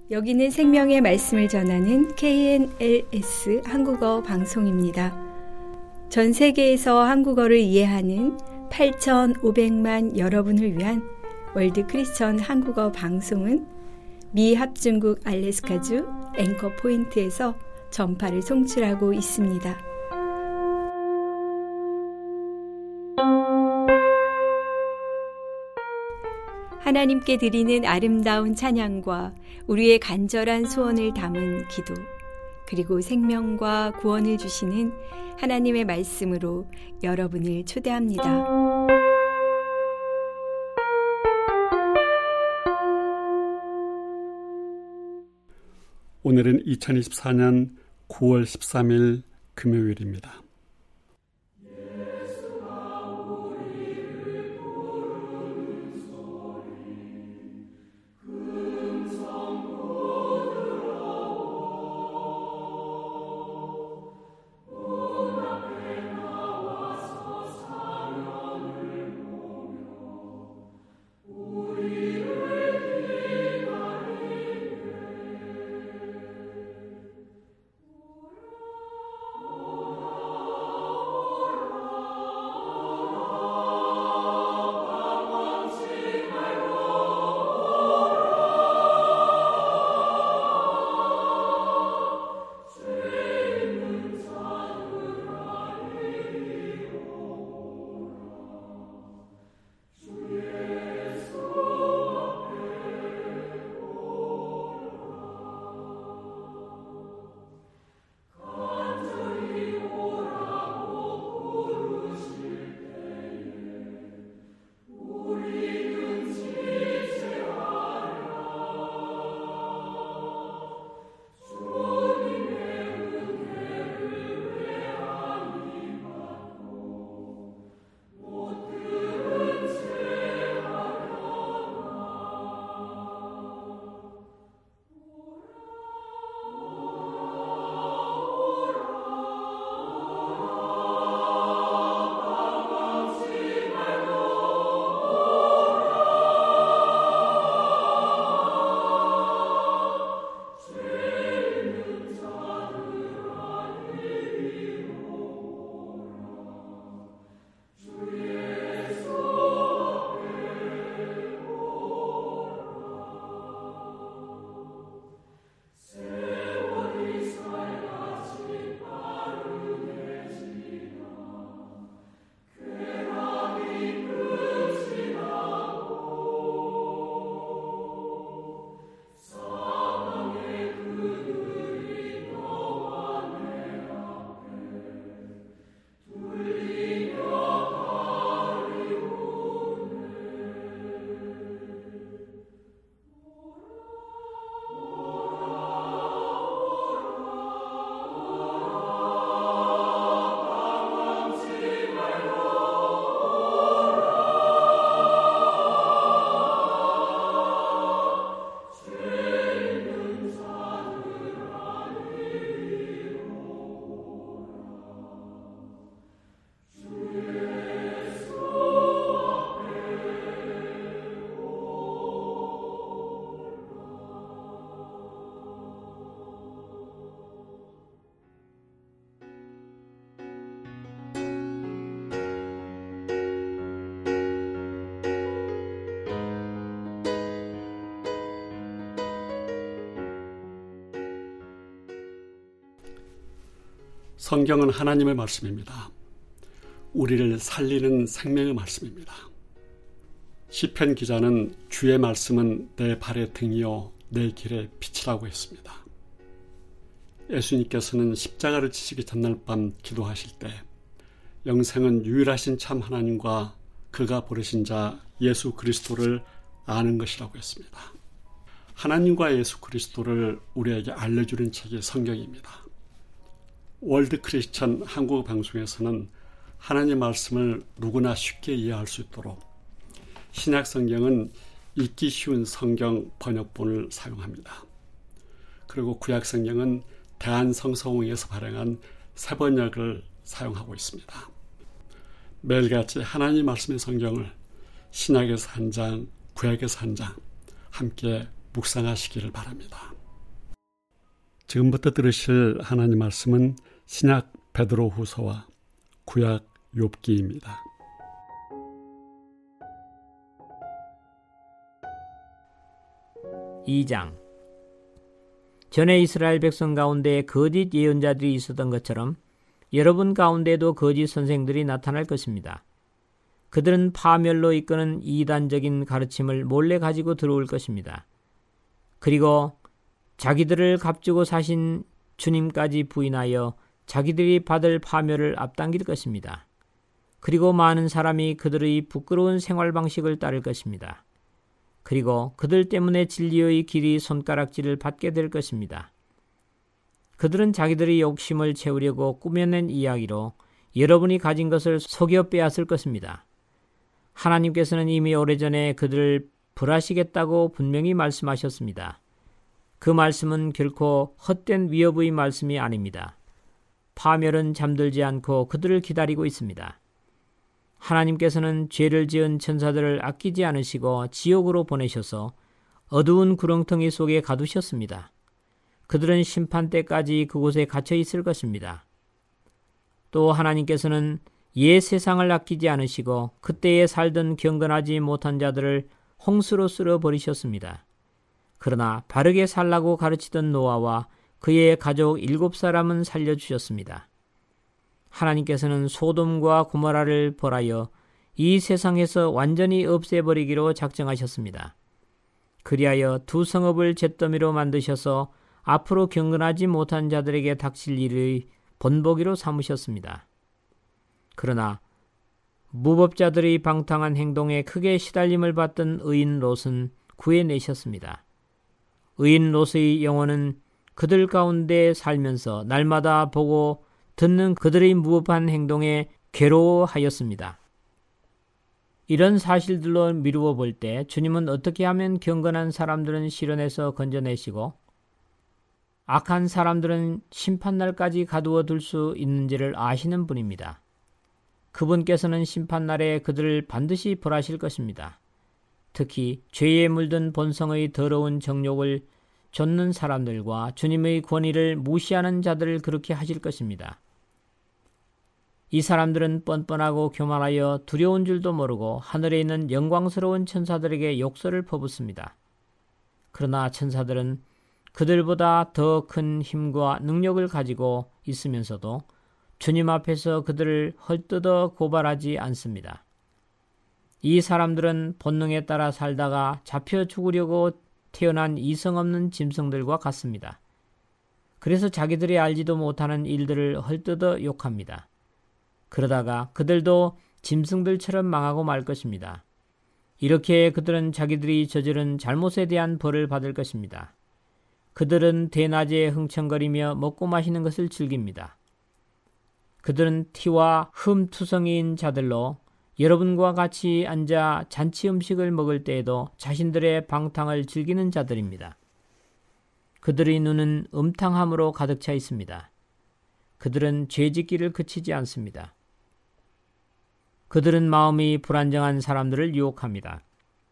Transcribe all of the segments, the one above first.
여기는 생명의 말씀을 전하는 KNLS 한국어 방송입니다. 전 세계에서 한국어를 이해하는 8,500만 여러분을 위한 월드 크리스천 한국어 방송은 미 합중국 알래스카주 앵커 포인트에서 전파를 송출하고 있습니다. 하나님께 드리는 아름다운 찬양과 우리의 간절한 소원을 담은 기도, 그리고 생명과 구원을 주시는 하나님의 말씀으로 여러분을 초대합니다. 오늘은 2024년 9월 13일 금요일입니다. 성경은 하나님의 말씀입니다. 우리를 살리는 생명의 말씀입니다. 시편 기자는 주의 말씀은 내 발의 등이요 내 길의 빛이라고 했습니다. 예수님께서는 십자가를 지시기 전날 밤 기도하실 때 영생은 유일하신 참 하나님과 그가 보내신 자 예수 그리스도를 아는 것이라고 했습니다. 하나님과 예수 그리스도를 우리에게 알려주는 책이 성경입니다. 월드 크리스천 한국 방송에서는 하나님 말씀을 누구나 쉽게 이해할 수 있도록 신약 성경은 읽기 쉬운 성경 번역본을 사용합니다. 그리고 구약 성경은 대한성서공회에서 발행한 새번역을 사용하고 있습니다. 매일같이 하나님 말씀의 성경을 신약에서 한 장, 구약에서 한 장 함께 묵상하시기를 바랍니다. 지금부터 들으실 하나님 말씀은 신약 베드로후서와 구약 욥기입니다. (2장) 전에 이스라엘 백성 가운데 거짓 예언자들이 있었던 것처럼 여러분 가운데도 거짓 선생들이 나타날 것입니다. 그들은 파멸로 이끄는 이단적인 가르침을 몰래 가지고 들어올 것입니다. 그리고 자기들을 값주고 사신 주님까지 부인하여 자기들이 받을 파멸을 앞당길 것입니다. 그리고 많은 사람이 그들의 부끄러운 생활 방식을 따를 것입니다. 그리고 그들 때문에 진리의 길이 손가락질을 받게 될 것입니다. 그들은 자기들의 욕심을 채우려고 꾸며낸 이야기로 여러분이 가진 것을 속여 빼앗을 것입니다. 하나님께서는 이미 오래전에 그들을 벌하시겠다고 분명히 말씀하셨습니다. 그 말씀은 결코 헛된 위협의 말씀이 아닙니다. 파멸은 잠들지 않고 그들을 기다리고 있습니다. 하나님께서는 죄를 지은 천사들을 아끼지 않으시고 지옥으로 보내셔서 어두운 구렁텅이 속에 가두셨습니다. 그들은 심판 때까지 그곳에 갇혀 있을 것입니다. 또 하나님께서는 옛 세상을 아끼지 않으시고 그때에 살던 경건하지 못한 자들을 홍수로 쓸어버리셨습니다. 그러나 바르게 살라고 가르치던 노아와 그의 가족 7사람은 살려주셨습니다. 하나님께서는 소돔과 고모라를 벌하여 이 세상에서 완전히 없애버리기로 작정하셨습니다. 그리하여 두 성읍을 잿더미로 만드셔서 앞으로 경건하지 못한 자들에게 닥칠 일의 본보기로 삼으셨습니다. 그러나 무법자들의 방탕한 행동에 크게 시달림을 받던 의인 롯은 구해내셨습니다. 의인 롯의 영혼은 그들 가운데 살면서 날마다 보고 듣는 그들의 무법한 행동에 괴로워하였습니다. 이런 사실들로 미루어 볼 때 주님은 어떻게 하면 경건한 사람들은 실현해서 건져내시고 악한 사람들은 심판날까지 가두어 둘 수 있는지를 아시는 분입니다. 그분께서는 심판날에 그들을 반드시 벌하실 것입니다. 특히 죄에 물든 본성의 더러운 정욕을 좇는 사람들과 주님의 권위를 무시하는 자들을 그렇게 하실 것입니다. 이 사람들은 뻔뻔하고 교만하여 두려운 줄도 모르고 하늘에 있는 영광스러운 천사들에게 욕설을 퍼붓습니다. 그러나 천사들은 그들보다 더 큰 힘과 능력을 가지고 있으면서도 주님 앞에서 그들을 헐뜯어 고발하지 않습니다. 이 사람들은 본능에 따라 살다가 잡혀 죽으려고 태어난 이성 없는 짐승들과 같습니다. 그래서 자기들이 알지도 못하는 일들을 헐뜯어 욕합니다. 그러다가 그들도 짐승들처럼 망하고 말 것입니다. 이렇게 그들은 자기들이 저지른 잘못에 대한 벌을 받을 것입니다. 그들은 대낮에 흥청거리며 먹고 마시는 것을 즐깁니다. 그들은 티와 흠투성이인 자들로 여러분과 같이 앉아 잔치 음식을 먹을 때에도 자신들의 방탕을 즐기는 자들입니다. 그들의 눈은 음탕함으로 가득 차 있습니다. 그들은 죄짓기를 그치지 않습니다. 그들은 마음이 불안정한 사람들을 유혹합니다.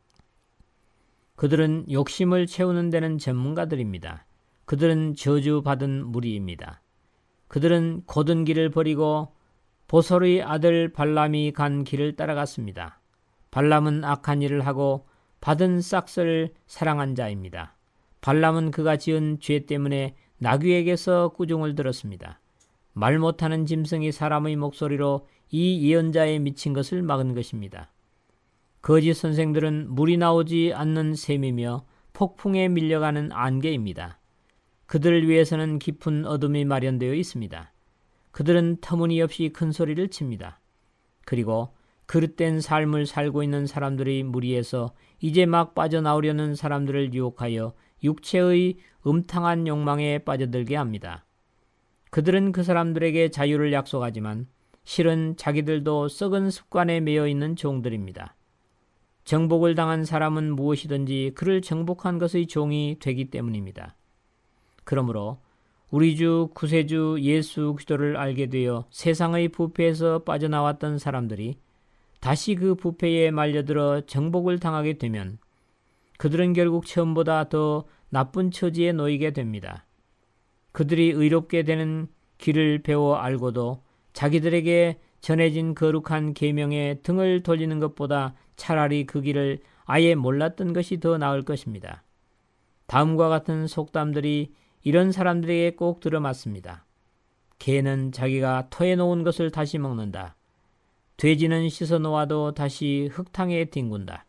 그들은 욕심을 채우는 데는 전문가들입니다. 그들은 저주받은 무리입니다. 그들은 곧은 길을 버리고 보솔의 아들 발람이 간 길을 따라갔습니다. 발람은 악한 일을 하고 받은 싹스를 사랑한 자입니다. 발람은 그가 지은 죄 때문에 나귀에게서 꾸중을 들었습니다. 말 못하는 짐승이 사람의 목소리로 이 예언자에 미친 것을 막은 것입니다. 거짓 선생들은 물이 나오지 않는 샘이며 폭풍에 밀려가는 안개입니다. 그들을 위해서는 깊은 어둠이 마련되어 있습니다. 그들은 터무니없이 큰 소리를 칩니다. 그리고 그릇된 삶을 살고 있는 사람들의 무리에서 이제 막 빠져나오려는 사람들을 유혹하여 육체의 음탕한 욕망에 빠져들게 합니다. 그들은 그 사람들에게 자유를 약속하지만 실은 자기들도 썩은 습관에 매여 있는 종들입니다. 정복을 당한 사람은 무엇이든지 그를 정복한 것의 종이 되기 때문입니다. 그러므로 우리 주 구세주 예수 그리스도를 알게 되어 세상의 부패에서 빠져나왔던 사람들이 다시 그 부패에 말려들어 정복을 당하게 되면 그들은 결국 처음보다 더 나쁜 처지에 놓이게 됩니다. 그들이 의롭게 되는 길을 배워 알고도 자기들에게 전해진 거룩한 계명에 등을 돌리는 것보다 차라리 그 길을 아예 몰랐던 것이 더 나을 것입니다. 다음과 같은 속담들이 이런 사람들에게 꼭 들어맞습니다. 개는 자기가 터에 놓은 것을 다시 먹는다. 돼지는 씻어 놓아도 다시 흙탕에 뒹군다.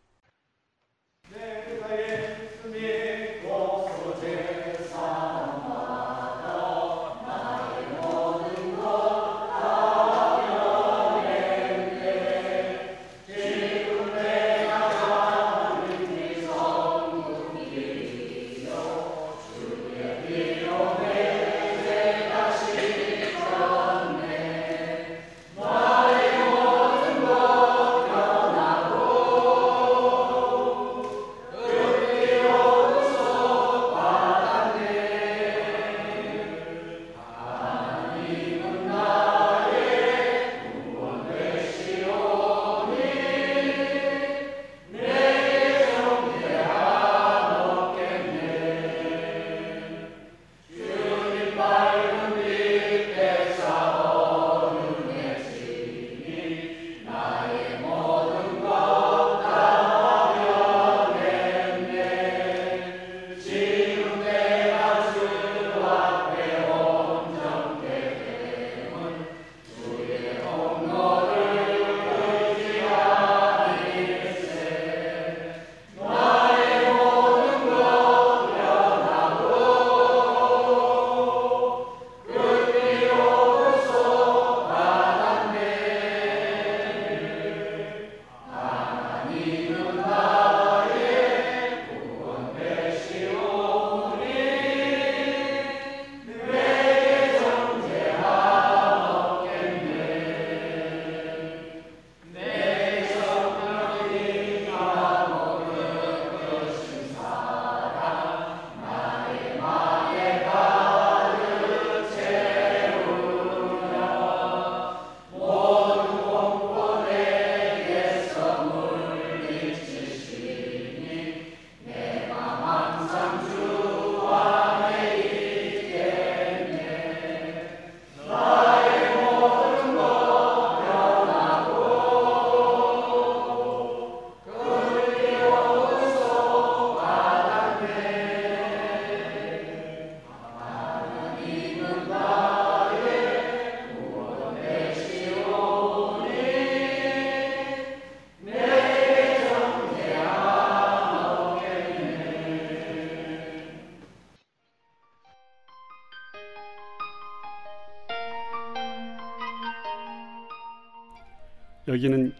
여기는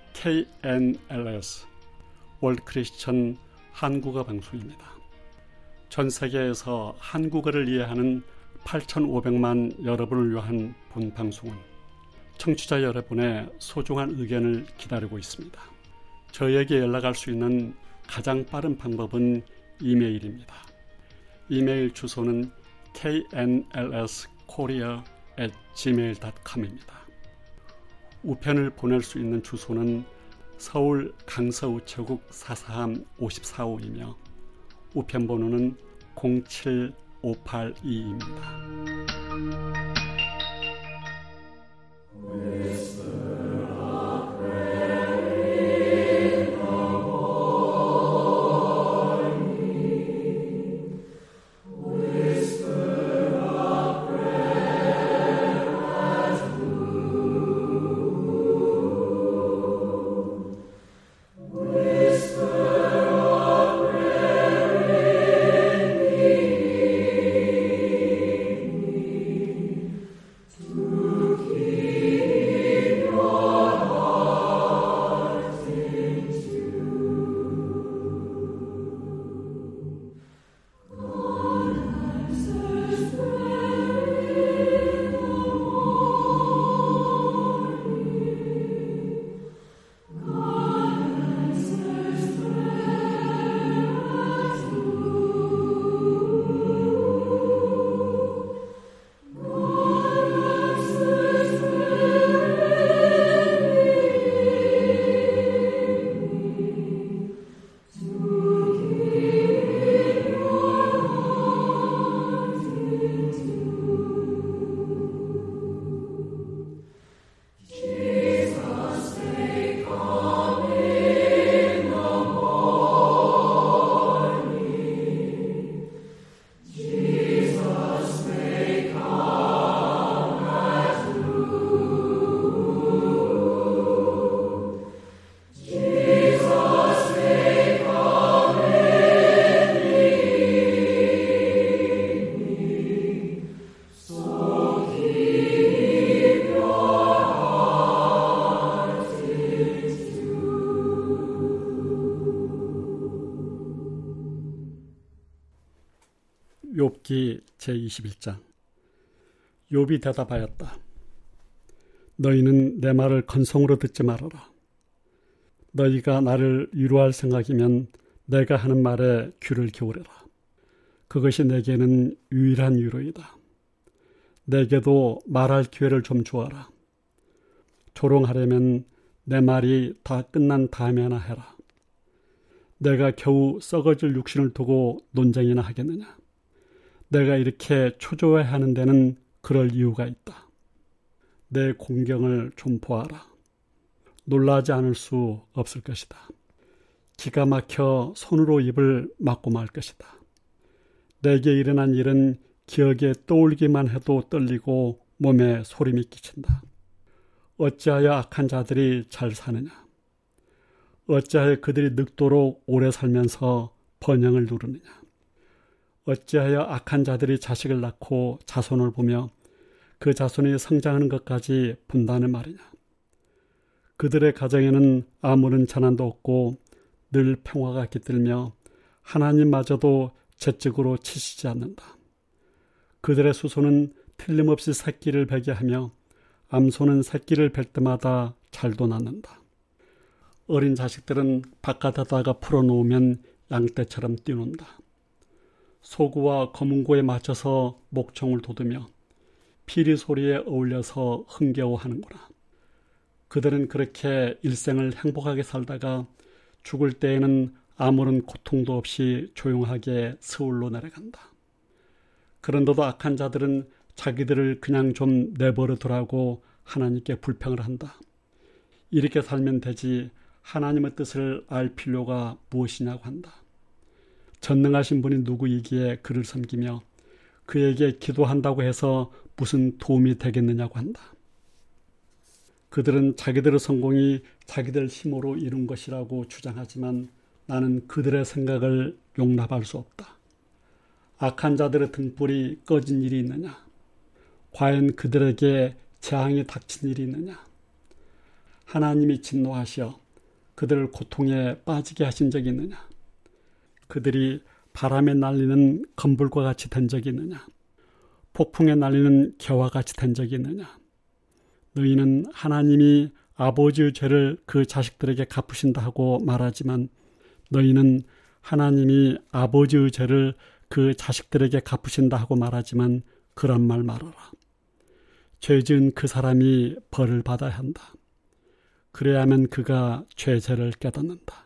KNLS 월드 크리스천 한국어 방송입니다. 전 세계에서 한국어를 이해하는 8,500만 여러분을 위한 본 방송은 청취자 여러분의 소중한 의견을 기다리고 있습니다. 저희에게 연락할 수 있는 가장 빠른 방법은 이메일입니다. 이메일 주소는 knlskorea@gmail.com입니다. 우편을 보낼 수 있는 주소는 서울 강서우체국 443 54호이며 우편번호는 07582입니다. 창세기 제21장. 욥이 대답하였다. 너희는 내 말을 건성으로 듣지 말아라. 너희가 나를 위로할 생각이면 내가 하는 말에 귀를 기울여라. 그것이 내게는 유일한 위로이다. 내게도 말할 기회를 좀 주어라. 조롱하려면 내 말이 다 끝난 다음에나 해라. 내가 겨우 썩어질 육신을 두고 논쟁이나 하겠느냐. 내가 이렇게 초조해하는 데는 그럴 이유가 있다. 내 공경을 좀 보아라. 놀라지 않을 수 없을 것이다. 기가 막혀 손으로 입을 막고 말 것이다. 내게 일어난 일은 기억에 떠올리기만 해도 떨리고 몸에 소림이 끼친다. 어찌하여 악한 자들이 잘 사느냐. 어찌하여 그들이 늙도록 오래 살면서 번영을 누르느냐. 어찌하여 악한 자들이 자식을 낳고 자손을 보며 그 자손이 성장하는 것까지 본다는 말이냐. 그들의 가정에는 아무런 재난도 없고 늘 평화가 깃들며 하나님마저도 채찍으로 치시지 않는다. 그들의 수소는 틀림없이 새끼를 베게 하며 암소는 새끼를 뵐 때마다 잘도 낳는다. 어린 자식들은 바깥에다가 풀어놓으면 양떼처럼 뛰논다. 소구와 검은고에 맞춰서 목청을 돋으며 피리 소리에 어울려서 흥겨워하는구나. 그들은 그렇게 일생을 행복하게 살다가 죽을 때에는 아무런 고통도 없이 조용하게 스울로 내려간다. 그런데도 악한 자들은 자기들을 그냥 좀 내버려 두라고 하나님께 불평을 한다. 이렇게 살면 되지 하나님의 뜻을 알 필요가 무엇이냐고 한다. 전능하신 분이 누구이기에 그를 섬기며 그에게 기도한다고 해서 무슨 도움이 되겠느냐고 한다. 그들은 자기들의 성공이 자기들 힘으로 이룬 것이라고 주장하지만 나는 그들의 생각을 용납할 수 없다. 악한 자들의 등불이 꺼진 일이 있느냐? 과연 그들에게 재앙이 닥친 일이 있느냐? 하나님이 진노하시어 그들을 고통에 빠지게 하신 적이 있느냐? 그들이 바람에 날리는 건불과 같이 된 적이 있느냐? 폭풍에 날리는 겨와 같이 된 적이 있느냐? 너희는 하나님이 아버지의 죄를 그 자식들에게 갚으신다 하고 말하지만 너희는 하나님이 아버지의 죄를 그 자식들에게 갚으신다 하고 말하지만 그런 말 말아라. 죄 지은 그 사람이 벌을 받아야 한다. 그래야만 그가 죄를 깨닫는다.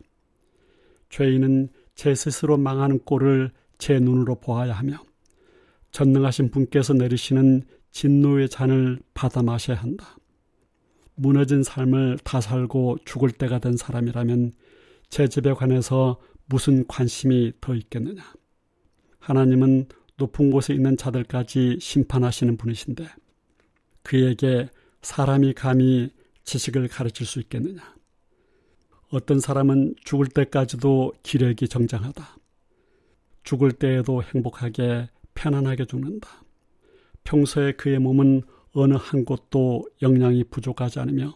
죄인은 제 스스로 망하는 꼴을 제 눈으로 보아야 하며 전능하신 분께서 내리시는 진노의 잔을 받아 마셔야 한다. 무너진 삶을 다 살고 죽을 때가 된 사람이라면 제 집에 관해서 무슨 관심이 더 있겠느냐. 하나님은 높은 곳에 있는 자들까지 심판하시는 분이신데 그에게 사람이 감히 지식을 가르칠 수 있겠느냐. 어떤 사람은 죽을 때까지도 기력이 정장하다. 죽을 때에도 행복하게 편안하게 죽는다. 평소에 그의 몸은 어느 한 곳도 영양이 부족하지 않으며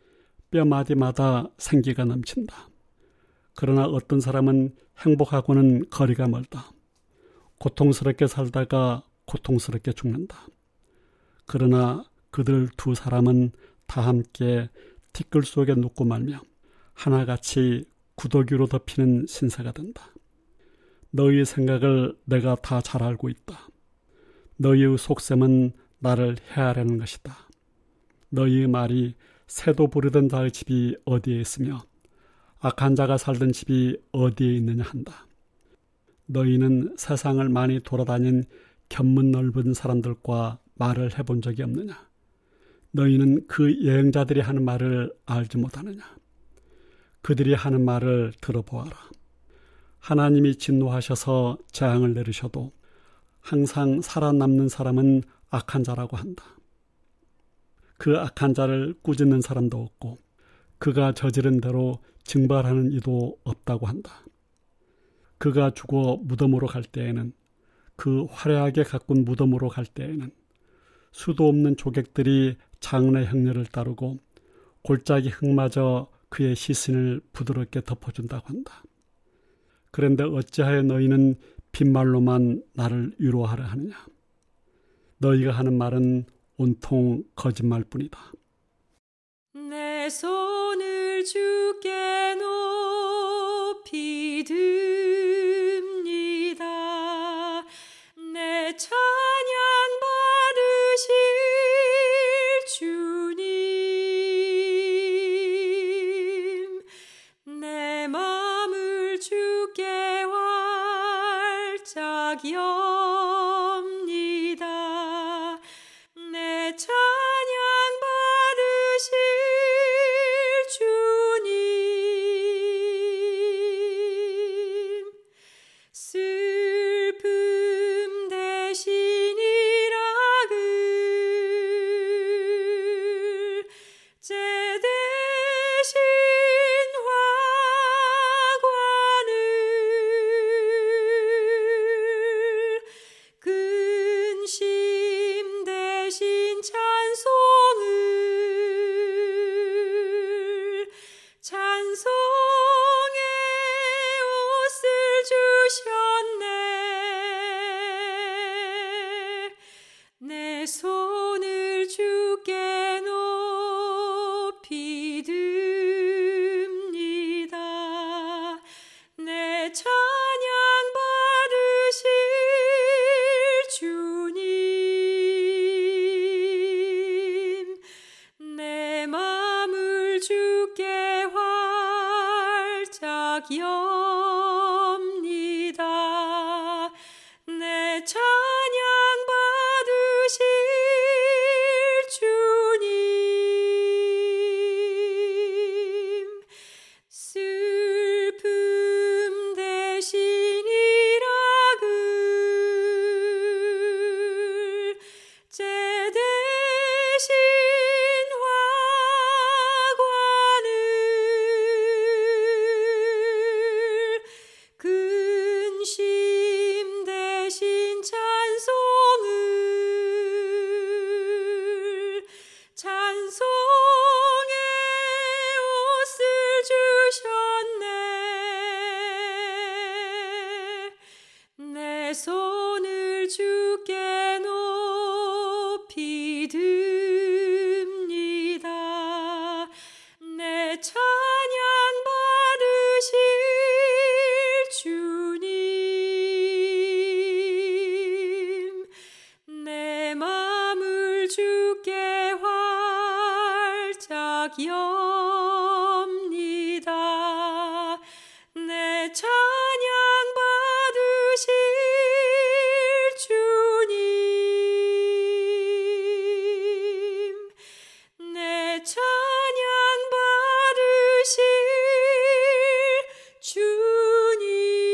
뼈마디마다 생기가 넘친다. 그러나 어떤 사람은 행복하고는 거리가 멀다. 고통스럽게 살다가 고통스럽게 죽는다. 그러나 그들 두 사람은 다 함께 티끌 속에 눕고 말며 하나같이 구더기로 덮이는 신세가 된다. 너희의 생각을 내가 다 잘 알고 있다. 너희의 속셈은 나를 해하려는 것이다. 너희의 말이 새도 부르던 자의 집이 어디에 있으며 악한 자가 살던 집이 어디에 있느냐 한다. 너희는 세상을 많이 돌아다닌 견문 넓은 사람들과 말을 해본 적이 없느냐? 너희는 그 여행자들이 하는 말을 알지 못하느냐? 그들이 하는 말을 들어보아라. 하나님이 진노하셔서 재앙을 내리셔도 항상 살아남는 사람은 악한 자라고 한다. 그 악한 자를 꾸짖는 사람도 없고 그가 저지른 대로 증발하는 이도 없다고 한다. 그가 죽어 무덤으로 갈 때에는 그 화려하게 가꾼 무덤으로 갈 때에는 수도 없는 조객들이 장래 행렬을 따르고 골짜기 흙마저 그의 시신을 부드럽게 덮어준다고 한다. 그런데 어찌하여 너희는 빈말로만 나를 위로하려 하느냐? 너희가 하는 말은 온통 거짓말뿐이다. 내 손을 주께 높이 듭니다. 내 찬양 받으실 주님, 내 맘을 주께 활짝 엽니다. 내 찬양 받으실 주님, 슬픔 대신이라 제 대신 화관을 근심 대신 찬송의 옷을 주셨네. 내 손을 주께 높이 듭니다. 내 찬양 받으실 주님, 내 맘을 주께 활짝 엽니다. 내 찬양 받으실 주님, 슬픔 대신이라 제 대신 화관을 근심 대신 찬송의 옷을 주셨네. 내 손을 주께 높이 듭니다. 내 찬양 받으실 주님, 내 맘을 주께 활짝 엽니다. 내 찬양 받으실 주님, 내 찬양 받으실 주님.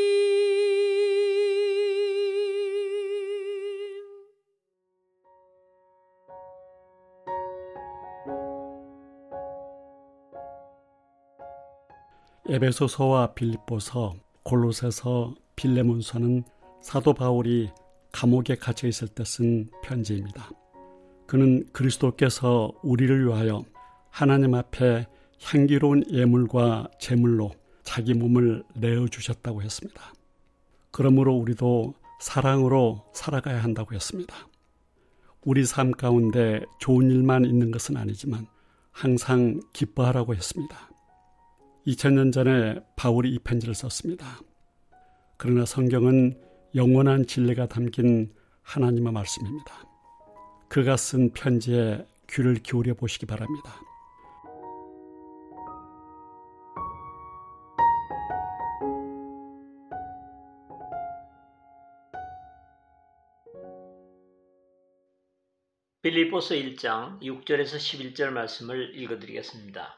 에베소서와 빌립보서, 골로새서, 빌레몬서는 사도 바울이 감옥에 갇혀 있을 때 쓴 편지입니다. 그는 그리스도께서 우리를 위하여 하나님 앞에 향기로운 예물과 제물로 자기 몸을 내어주셨다고 했습니다. 그러므로 우리도 사랑으로 살아가야 한다고 했습니다. 우리 삶 가운데 좋은 일만 있는 것은 아니지만 항상 기뻐하라고 했습니다. 2000년 전에 바울이 이 편지를 썼습니다. 그러나 성경은 영원한 진리가 담긴 하나님의 말씀입니다. 그가 쓴 편지에 귀를 기울여 보시기 바랍니다. 빌립보서 1장 6절에서 11절 말씀을 읽어드리겠습니다.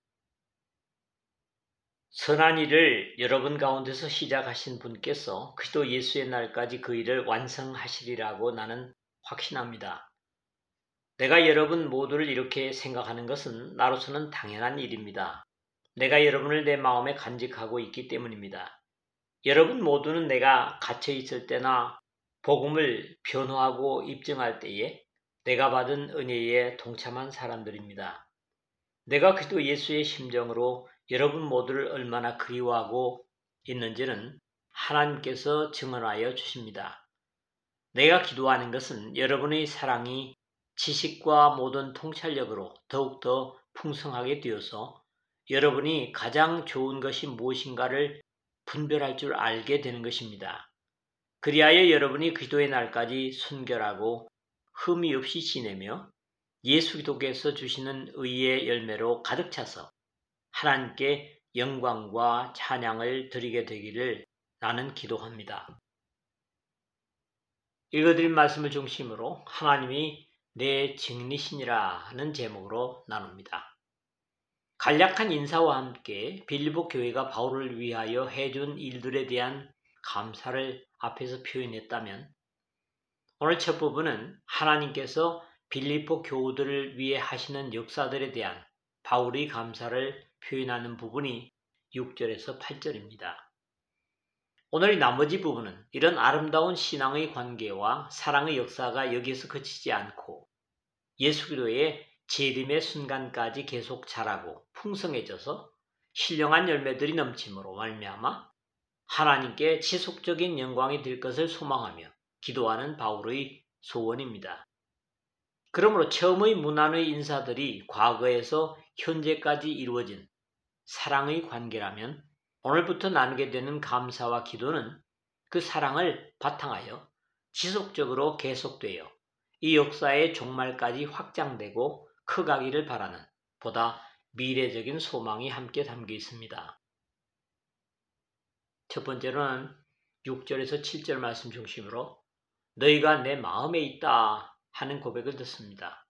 선한 일을 여러분 가운데서 시작하신 분께서 그리스도 예수의 날까지 그 일을 완성하시리라고 나는 확신합니다. 내가 여러분 모두를 이렇게 생각하는 것은 나로서는 당연한 일입니다. 내가 여러분을 내 마음에 간직하고 있기 때문입니다. 여러분 모두는 내가 갇혀 있을 때나 복음을 변호하고 입증할 때에 내가 받은 은혜에 동참한 사람들입니다. 내가 그리스도 예수의 심정으로 여러분 모두를 얼마나 그리워하고 있는지는 하나님께서 증언하여 주십니다. 내가 기도하는 것은 여러분의 사랑이 지식과 모든 통찰력으로 더욱더 풍성하게 되어서 여러분이 가장 좋은 것이 무엇인가를 분별할 줄 알게 되는 것입니다. 그리하여 여러분이 기도의 날까지 순결하고 흠이 없이 지내며 예수 기독께서 주시는 의의 열매로 가득 차서 하나님께 영광과 찬양을 드리게 되기를 나는 기도합니다. 읽어드린 말씀을 중심으로 하나님이 내 증인이시니라 하는 제목으로 나눕니다. 간략한 인사와 함께 빌립보 교회가 바울을 위하여 해준 일들에 대한 감사를 앞에서 표현했다면 오늘 첫 부분은 하나님께서 빌립보 교우들을 위해 하시는 역사들에 대한 바울의 감사를 표현하는 부분이 6절에서 8절입니다. 오늘 나머지 부분은 이런 아름다운 신앙의 관계와 사랑의 역사가 여기에서 그치지 않고 예수 그리스도의 재림의 순간까지 계속 자라고 풍성해져서 신령한 열매들이 넘침으로 말미암아 하나님께 지속적인 영광이 될 것을 소망하며 기도하는 바울의 소원입니다. 그러므로 처음의 문안의 인사들이 과거에서 현재까지 이루어진 사랑의 관계라면 오늘부터 나누게 되는 감사와 기도는 그 사랑을 바탕하여 지속적으로 계속되어 이 역사의 종말까지 확장되고 커가기를 바라는 보다 미래적인 소망이 함께 담겨 있습니다. 첫 번째로는 6절에서 7절 말씀 중심으로 너희가 내 마음에 있다 하는 고백을 듣습니다.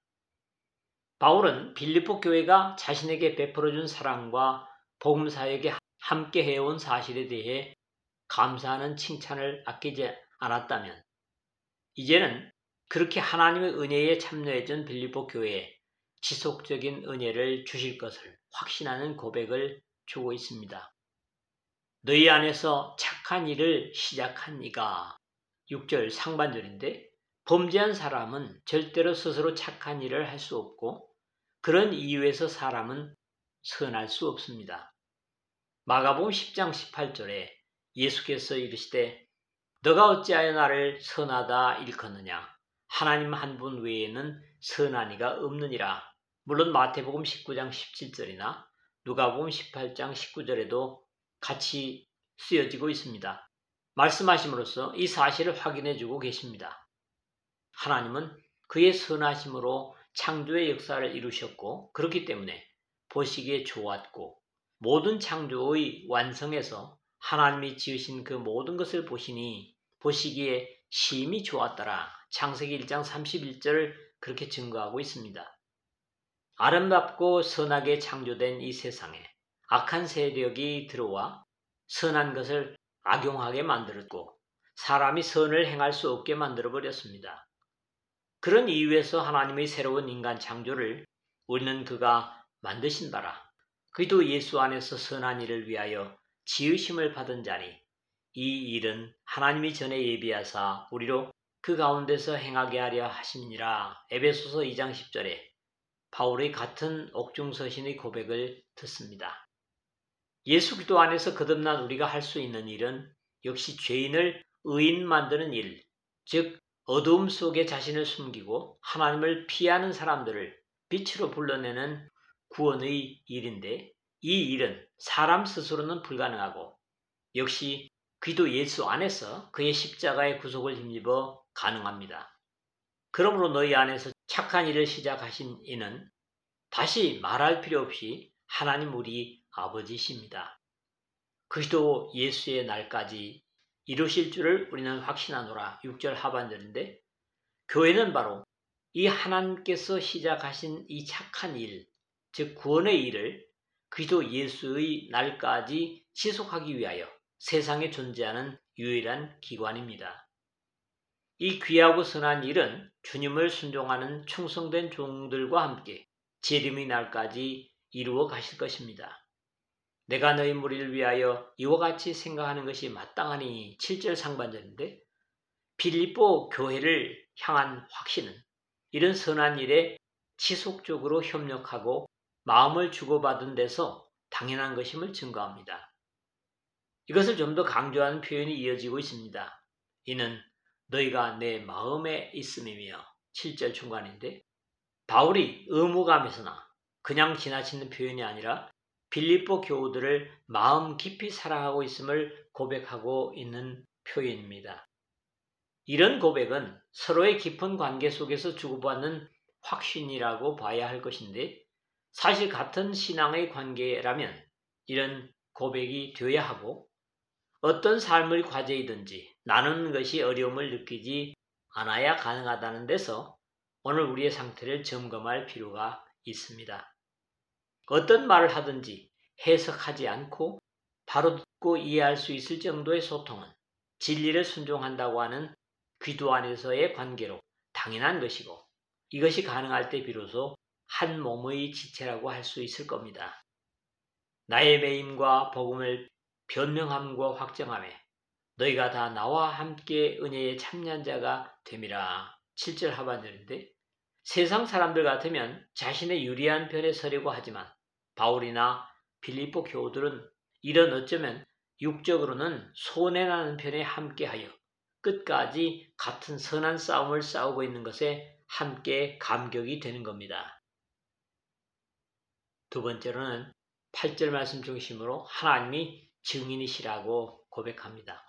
바울은 빌립보 교회가 자신에게 베풀어준 사랑과 복음 사역에 함께 해온 사실에 대해 감사하는 칭찬을 아끼지 않았다면 이제는 그렇게 하나님의 은혜에 참여해준 빌립보 교회에 지속적인 은혜를 주실 것을 확신하는 고백을 주고 있습니다. 너희 안에서 착한 일을 시작한 이가 6절 상반절인데 범죄한 사람은 절대로 스스로 착한 일을 할 수 없고 그런 이유에서 사람은 선할 수 없습니다. 마가복음 10장 18절에 예수께서 이르시되 너가 어찌하여 나를 선하다 일컫느냐 하나님 한 분 외에는 선한 이가 없느니라. 물론 마태복음 19장 17절이나 누가복음 18장 19절에도 같이 쓰여지고 있습니다. 말씀하심으로써 이 사실을 확인해주고 계십니다. 하나님은 그의 선하심으로 창조의 역사를 이루셨고 그렇기 때문에 보시기에 좋았고 모든 창조의 완성에서 하나님이 지으신 그 모든 것을 보시니 보시기에 심히 좋았더라. 창세기 1장 31절을 그렇게 증거하고 있습니다. 아름답고 선하게 창조된 이 세상에 악한 세력이 들어와 선한 것을 악용하게 만들었고 사람이 선을 행할 수 없게 만들어버렸습니다. 그런 이유에서 하나님의 새로운 인간 창조를 우리는 그가 만드신 바라 그리스도 예수 안에서 선한 일을 위하여 지으심을 받은 자니 이 일은 하나님이 전에 예비하사 우리로 그 가운데서 행하게 하려 하심이니라. 에베소서 2장 10절에 바울의 같은 옥중서신의 고백을 듣습니다. 예수 그리스도 안에서 거듭난 우리가 할 수 있는 일은 역시 죄인을 의인 만드는 일, 즉 어두움 속에 자신을 숨기고 하나님을 피하는 사람들을 빛으로 불러내는 구원의 일인데 이 일은 사람 스스로는 불가능하고 역시 그리스도 예수 안에서 그의 십자가의 구속을 힘입어 가능합니다. 그러므로 너희 안에서 착한 일을 시작하신 이는 다시 말할 필요 없이 하나님 우리 아버지십니다. 그리스도 예수의 날까지 이루실 줄을 우리는 확신하노라. 6절 하반절인데 교회는 바로 이 하나님께서 시작하신 이 착한 일, 즉 구원의 일을 그리스도 예수의 날까지 지속하기 위하여 세상에 존재하는 유일한 기관입니다. 이 귀하고 선한 일은 주님을 순종하는 충성된 종들과 함께 재림의 날까지 이루어 가실 것입니다. 내가 너희 무리를 위하여 이와 같이 생각하는 것이 마땅하니 7절 상반절인데 빌립보 교회를 향한 확신은 이런 선한 일에 지속적으로 협력하고 마음을 주고받은 데서 당연한 것임을 증거합니다. 이것을 좀 더 강조하는 표현이 이어지고 있습니다. 이는 너희가 내 마음에 있음이며 7절 중간인데, 바울이 의무감에서나 그냥 지나치는 표현이 아니라 빌립보 교우들을 마음 깊이 사랑하고 있음을 고백하고 있는 표현입니다. 이런 고백은 서로의 깊은 관계 속에서 주고받는 확신이라고 봐야 할 것인데, 사실 같은 신앙의 관계라면 이런 고백이 되어야 하고, 어떤 삶의 과제이든지 나누는 것이 어려움을 느끼지 않아야 가능하다는 데서 오늘 우리의 상태를 점검할 필요가 있습니다. 어떤 말을 하든지 해석하지 않고 바로 듣고 이해할 수 있을 정도의 소통은 진리를 순종한다고 하는 기도 안에서의 관계로 당연한 것이고, 이것이 가능할 때 비로소 한 몸의 지체라고 할 수 있을 겁니다. 나의 매임과 복음을 변명함과 확정함에 너희가 다 나와 함께 은혜에 참여한 자가 됨이라. 7절 하반절인데, 세상 사람들 같으면 자신의 유리한 편에 서려고 하지만 바울이나 빌립보 교우들은 이런 어쩌면 육적으로는 손해나는 편에 함께하여 끝까지 같은 선한 싸움을 싸우고 있는 것에 함께 감격이 되는 겁니다. 두 번째로는 8절 말씀 중심으로 하나님이 증인이시라고 고백합니다.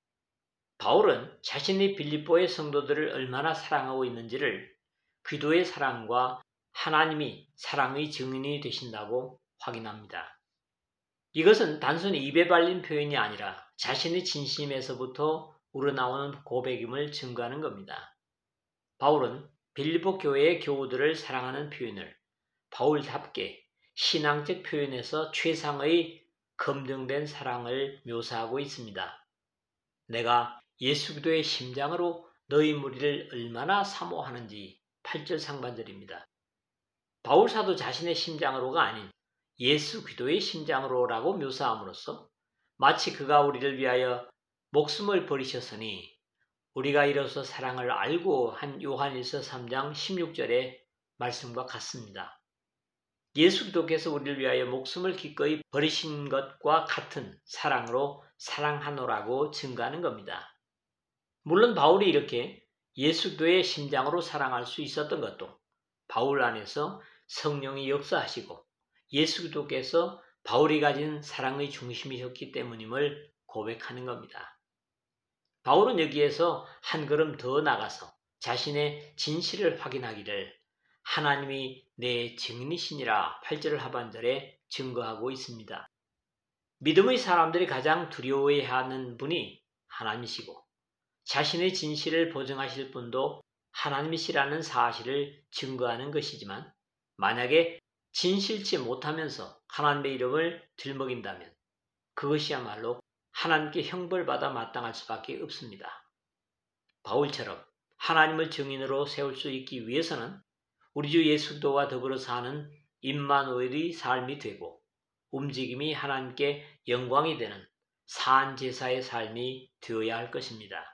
바울은 자신이 빌립보의 성도들을 얼마나 사랑하고 있는지를 기도의 사랑과 하나님이 사랑의 증인이 되신다고 확인합니다. 이것은 단순히 입에 발린 표현이 아니라 자신의 진심에서부터 우러나오는 고백임을 증거하는 겁니다. 바울은 빌립보 교회의 교우들을 사랑하는 표현을 바울답게 신앙적 표현에서 최상의 검증된 사랑을 묘사하고 있습니다. 내가 예수 그리스도의 심장으로 너희 무리를 얼마나 사모하는지 8절 상반절입니다. 바울 사도 자신의 심장으로가 아닌 예수 그리스도의 심장으로라고 묘사함으로써 마치 그가 우리를 위하여 목숨을 버리셨으니 우리가 이로써 사랑을 알고 한 요한일서 3장 16절의 말씀과 같습니다. 예수 그리스도께서 우리를 위하여 목숨을 기꺼이 버리신 것과 같은 사랑으로 사랑하노라고 증거하는 겁니다. 물론 바울이 이렇게 예수 그리스도의 심장으로 사랑할 수 있었던 것도 바울 안에서 성령이 역사하시고 예수 그리스도께서 바울이 가진 사랑의 중심이셨기 때문임을 고백하는 겁니다. 바울은 여기에서 한 걸음 더 나가서 자신의 진실을 확인하기를 하나님이 내 증인이시니라 8절 하반절에 증거하고 있습니다. 믿음의 사람들이 가장 두려워해하는 분이 하나님이시고 자신의 진실을 보증하실 분도 하나님이시라는 사실을 증거하는 것이지만, 만약에 진실치 못하면서 하나님의 이름을 들먹인다면 그것이야말로 하나님께 형벌받아 마땅할 수밖에 없습니다. 바울처럼 하나님을 증인으로 세울 수 있기 위해서는 우리 주 예수 그리스도와 더불어 사는 임마누엘의 삶이 되고 움직임이 하나님께 영광이 되는 산 제사의 삶이 되어야 할 것입니다.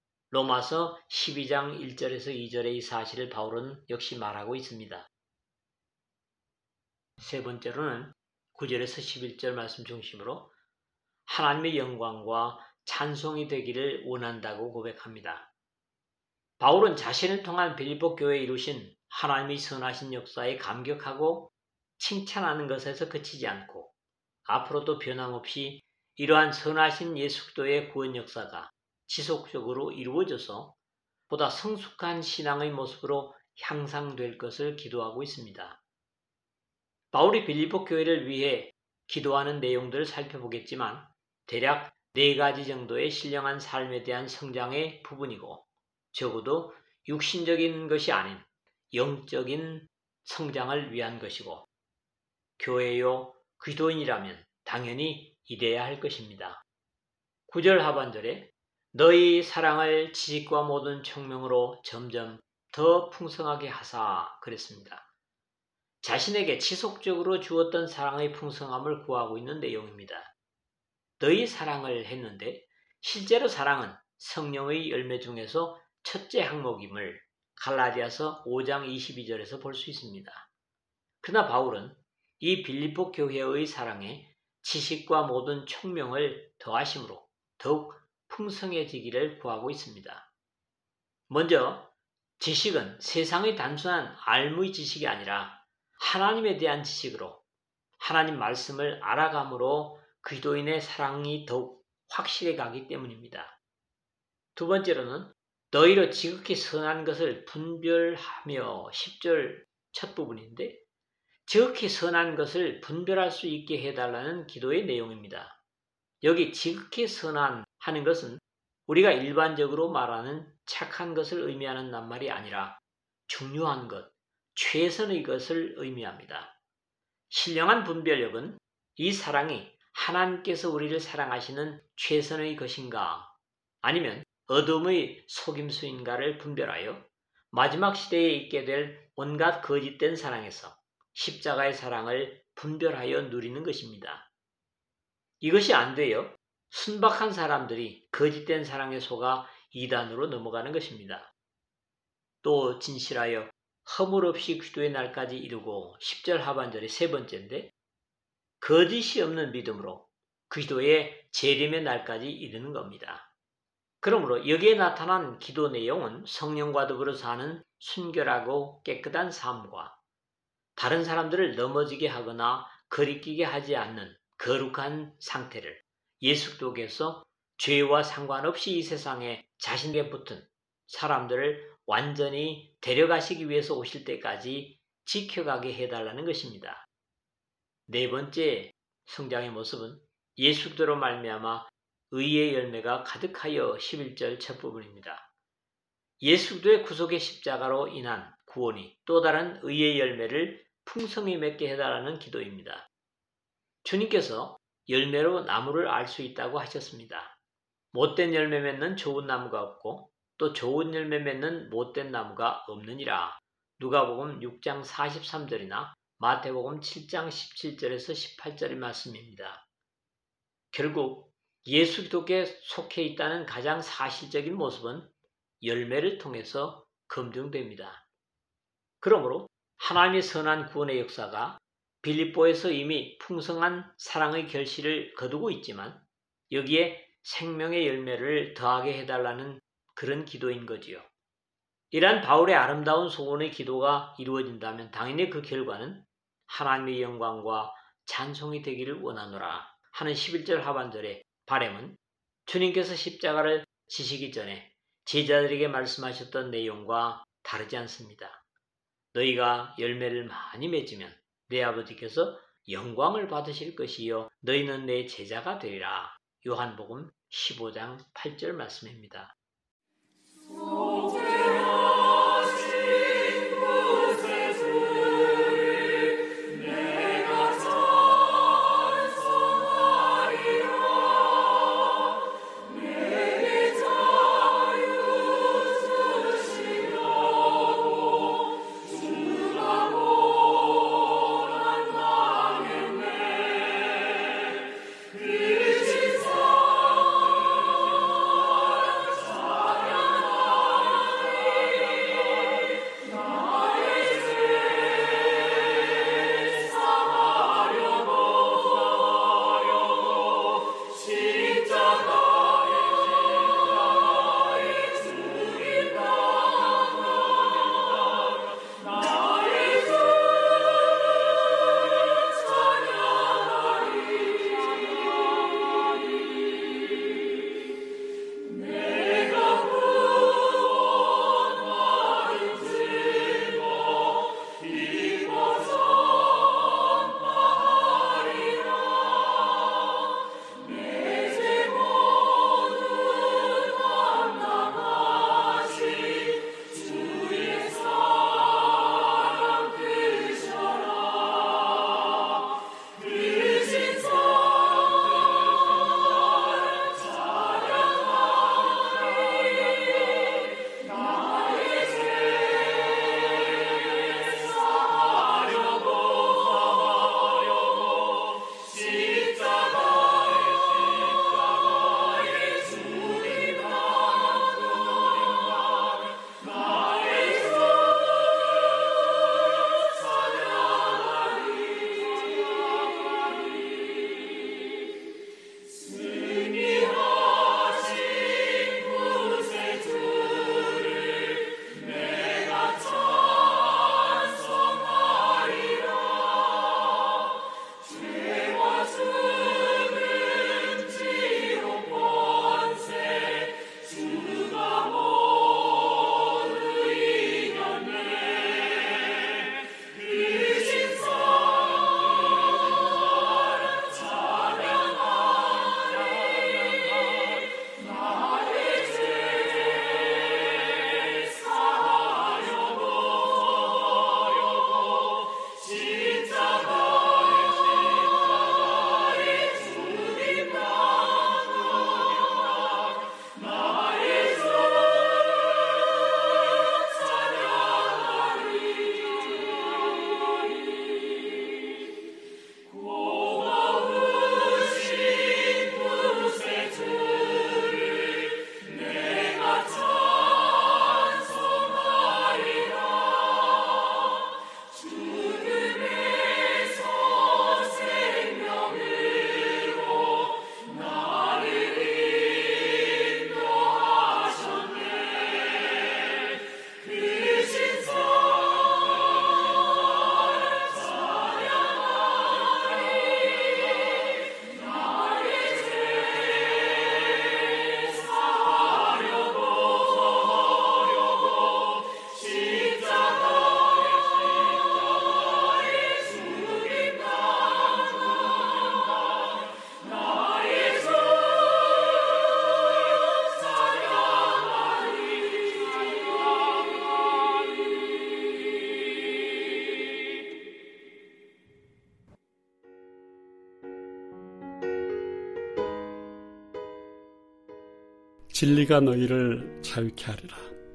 로마서 12장 1절에서 2절의 이 사실을 바울은 역시 말하고 있습니다. 세 번째로는 9절에서 11절 말씀 중심으로 하나님의 영광과 찬송이 되기를 원한다고 고백합니다. 바울은 자신을 통한 빌립보 교회에 이루신 하나님의 선하신 역사에 감격하고 칭찬하는 것에서 그치지 않고 앞으로도 변함없이 이러한 선하신 예수 그리스도의 구원 역사가 지속적으로 이루어져서 보다 성숙한 신앙의 모습으로 향상될 것을 기도하고 있습니다. 바울이 빌립보 교회를 위해 기도하는 내용들을 살펴보겠지만 대략 4가지 정도의 신령한 삶에 대한 성장의 부분이고, 적어도 육신적인 것이 아닌 영적인 성장을 위한 것이고, 교회요 기도인이라면 당연히 이래야 할 것입니다. 9절 하반절에 너희 사랑을 지식과 모든 총명으로 점점 더 풍성하게 하사 그랬습니다. 자신에게 지속적으로 주었던 사랑의 풍성함을 구하고 있는 내용입니다. 너희 사랑을 했는데 실제로 사랑은 성령의 열매 중에서 첫째 항목임을 갈라디아서 5장 22절에서 볼 수 있습니다. 그러나 바울은 이 빌립보 교회의 사랑에 지식과 모든 총명을 더하심으로 더욱 풍성해지기를 구하고 있습니다. 먼저 지식은 세상의 단순한 알무의 지식이 아니라 하나님에 대한 지식으로 하나님 말씀을 알아감으로 그리스도인의 사랑이 더욱 확실해 가기 때문입니다. 두 번째로는 너희로 지극히 선한 것을 분별하며 10절 첫 부분인데 지극히 선한 것을 분별할 수 있게 해달라는 기도의 내용입니다. 여기 지극히 선한 하는 것은 우리가 일반적으로 말하는 착한 것을 의미하는 낱말이 아니라 중요한 것, 최선의 것을 의미합니다. 신령한 분별력은 이 사랑이 하나님께서 우리를 사랑하시는 최선의 것인가 아니면 어둠의 속임수인가를 분별하여 마지막 시대에 있게 될 온갖 거짓된 사랑에서 십자가의 사랑을 분별하여 누리는 것입니다. 이것이 안 돼요. 순박한 사람들이 거짓된 사랑에 속아 이단으로 넘어가는 것입니다. 또 진실하여 허물 없이 기도의 날까지 이루고 10절 하반절의 세 번째인데 거짓이 없는 믿음으로 기도의 재림의 날까지 이르는 겁니다. 그러므로 여기에 나타난 기도 내용은 성령과 더불어 사는 순결하고 깨끗한 삶과 다른 사람들을 넘어지게 하거나 거리끼게 하지 않는 거룩한 상태를 예수 그리스도께서 죄와 상관없이 이 세상에 자신에게 붙은 사람들을 완전히 데려가시기 위해서 오실 때까지 지켜가게 해달라는 것입니다. 네 번째 성장의 모습은 예수 그리스도로 말미암아 의의 열매가 가득하여 11절 첫 부분입니다. 예수 그리스도의 구속의 십자가로 인한 구원이 또 다른 의의 열매를 풍성히 맺게 해달라는 기도입니다. 주님께서 열매로 나무를 알 수 있다고 하셨습니다. 못된 열매 맺는 좋은 나무가 없고 또 좋은 열매 맺는 못된 나무가 없느니라. 누가복음 6장 43절이나 마태복음 7장 17절에서 18절의 말씀입니다. 결국 예수 그리스도께 속해 있다는 가장 사실적인 모습은 열매를 통해서 검증됩니다. 그러므로 하나님의 선한 구원의 역사가 빌립보에서 이미 풍성한 사랑의 결실을 거두고 있지만 여기에 생명의 열매를 더하게 해달라는 그런 기도인 거지요. 이러한 바울의 아름다운 소원의 기도가 이루어진다면 당연히 그 결과는 하나님의 영광과 찬송이 되기를 원하노라 하는 11절 하반절의 바람은 주님께서 십자가를 지시기 전에 제자들에게 말씀하셨던 내용과 다르지 않습니다. 너희가 열매를 많이 맺으면 내 아버지께서 영광을 받으실 것이요 너희는 내 제자가 되리라. 요한복음 15장 8절 말씀입니다. 진리가 너희를 자유케 하리라.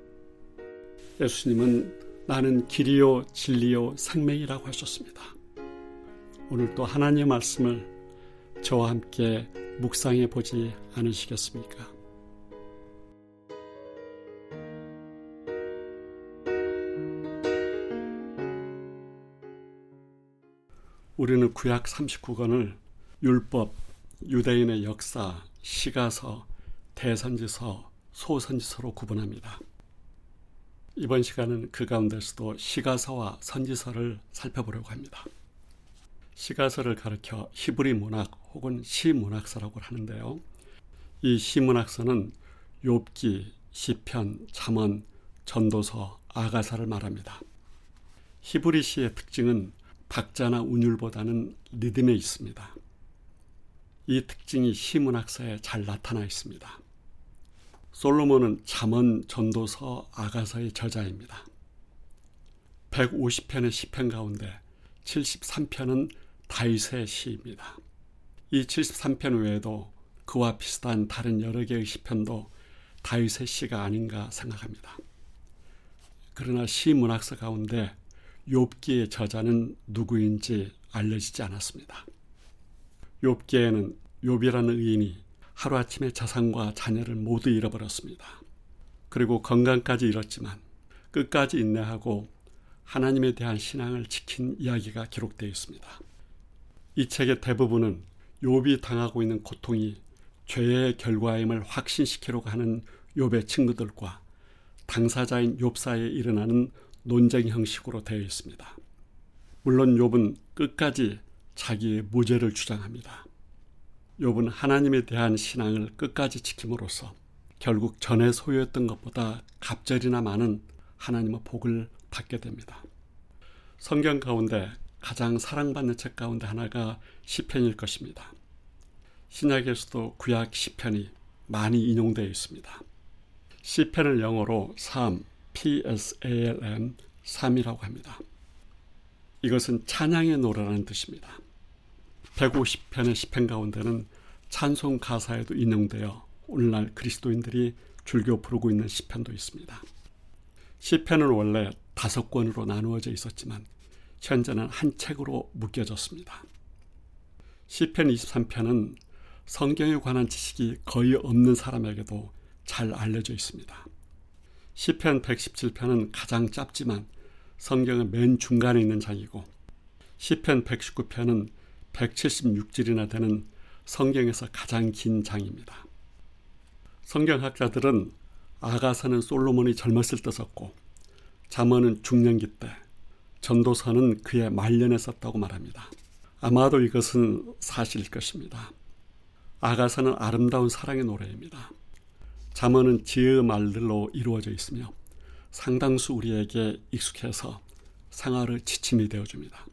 예수님은 나는 길이요 진리요 생명이라고 하셨습니다. 오늘도 하나님의 말씀을 저와 함께 묵상해 보지 않으시겠습니까? 우리는 구약 39권을 율법, 유대인의 역사, 시가서, 대선지서, 소선지서로 구분합니다. 이번 시간은 그 가운데서도 시가서와 선지서를 살펴보려고 합니다. 시가서를 가리켜 히브리 문학 혹은 시문학서라고 하는데요. 이 시문학서는 욥기, 시편, 잠언, 전도서, 아가서를 말합니다. 히브리 시의 특징은 박자나 운율보다는 리듬에 있습니다. 이 특징이 시문학서에 잘 나타나 있습니다. 솔로몬은 잠언, 전도서, 아가서의 저자입니다. 150편의 시편 가운데 73편은 다윗의 시입니다. 이 73편 외에도 그와 비슷한 다른 여러 개의 시편도 다윗의 시가 아닌가 생각합니다. 그러나 시문학서 가운데 욥기의 저자는 누구인지 알려지지 않았습니다. 욥기에는 욥이라는 의인이 하루아침에 자산과 자녀를 모두 잃어버렸습니다. 그리고 건강까지 잃었지만 끝까지 인내하고 하나님에 대한 신앙을 지킨 이야기가 기록되어 있습니다. 이 책의 대부분은 욥이 당하고 있는 고통이 죄의 결과임을 확신시키려고 하는 욥의 친구들과 당사자인 욥 사이에 일어나는 논쟁 형식으로 되어 있습니다. 물론 욥은 끝까지 자기의 무죄를 주장합니다. 욥은 하나님에 대한 신앙을 끝까지 지킴으로써 결국 전에 소유했던 것보다 갑절이나 많은 하나님의 복을 받게 됩니다. 성경 가운데 가장 사랑받는 책 가운데 하나가 시편일 것입니다. 신약에서도 구약 시편이 많이 인용되어 있습니다. 시편을 영어로 psalm, P-S-A-L-M, psalm이라고 합니다. 이것은 찬양의 노래라는 뜻입니다. 150편의 시편 가운데는 찬송 가사에도 인용되어 오늘날 그리스도인들이 즐겨 부르고 있는 시편도 있습니다. 시편은 원래 5권으로 나누어져 있었지만 현재는 한 책으로 묶여졌습니다. 시편 23편은 성경에 관한 지식이 거의 없는 사람에게도 잘 알려져 있습니다. 시편 117편은 가장 짧지만 성경의 맨 중간에 있는 장이고 시편 119편은 176절이나 되는 성경에서 가장 긴 장입니다. 성경학자들은 아가서는 솔로몬이 젊었을 때 썼고 잠언은 중년기 때, 전도서는 그의 말년에 썼다고 말합니다. 아마도 이것은 사실일 것입니다. 아가서는 아름다운 사랑의 노래입니다. 잠언은 지혜의 말들로 이루어져 있으며 상당수 우리에게 익숙해서 생활의 지침이 되어줍니다.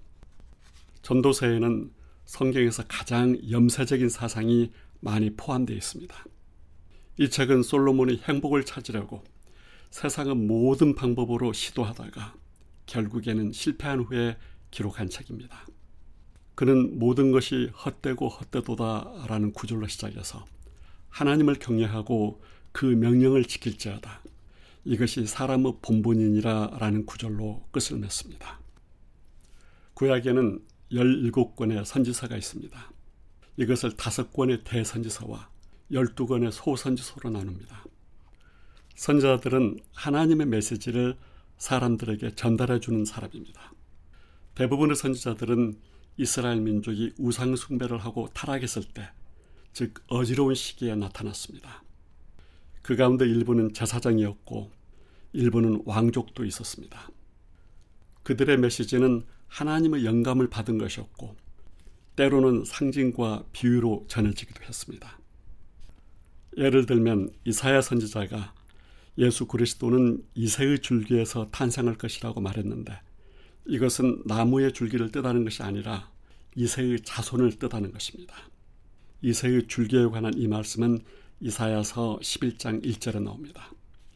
전도서에는 성경에서 가장 염세적인 사상이 많이 포함되어 있습니다. 이 책은 솔로몬이 행복을 찾으려고 세상의 모든 방법으로 시도하다가 결국에는 실패한 후에 기록한 책입니다. 그는 모든 것이 헛되고 헛되도다라는 구절로 시작해서 하나님을 경외하고 그 명령을 지킬지어다. 이것이 사람의 본분이니라라는 구절로 끝을 맺습니다. 구약에는 17권의 선지서가 있습니다. 이것을 5권의 대선지서와 12권의 소선지서로 나눕니다. 선지자들은 하나님의 메시지를 사람들에게 전달해 주는 사람입니다. 대부분의 선지자들은 이스라엘 민족이 우상 숭배를 하고 타락했을 때, 즉 어지러운 시기에 나타났습니다. 그 가운데 일부는 제사장이었고 일부는 왕족도 있었습니다. 그들의 메시지는 하나님의 영감을 받은 것이었고 때로는 상징과 비유로 전해지기도 했습니다. 예를 들면 이사야 선지자가 예수 그리스도는 이새의 줄기에서 탄생할 것이라고 말했는데 이것은 나무의 줄기를 뜻하는 것이 아니라 이새의 자손을 뜻하는 것입니다. 이새의 줄기에 관한 이 말씀은 이사야서 11장 1절에 나옵니다.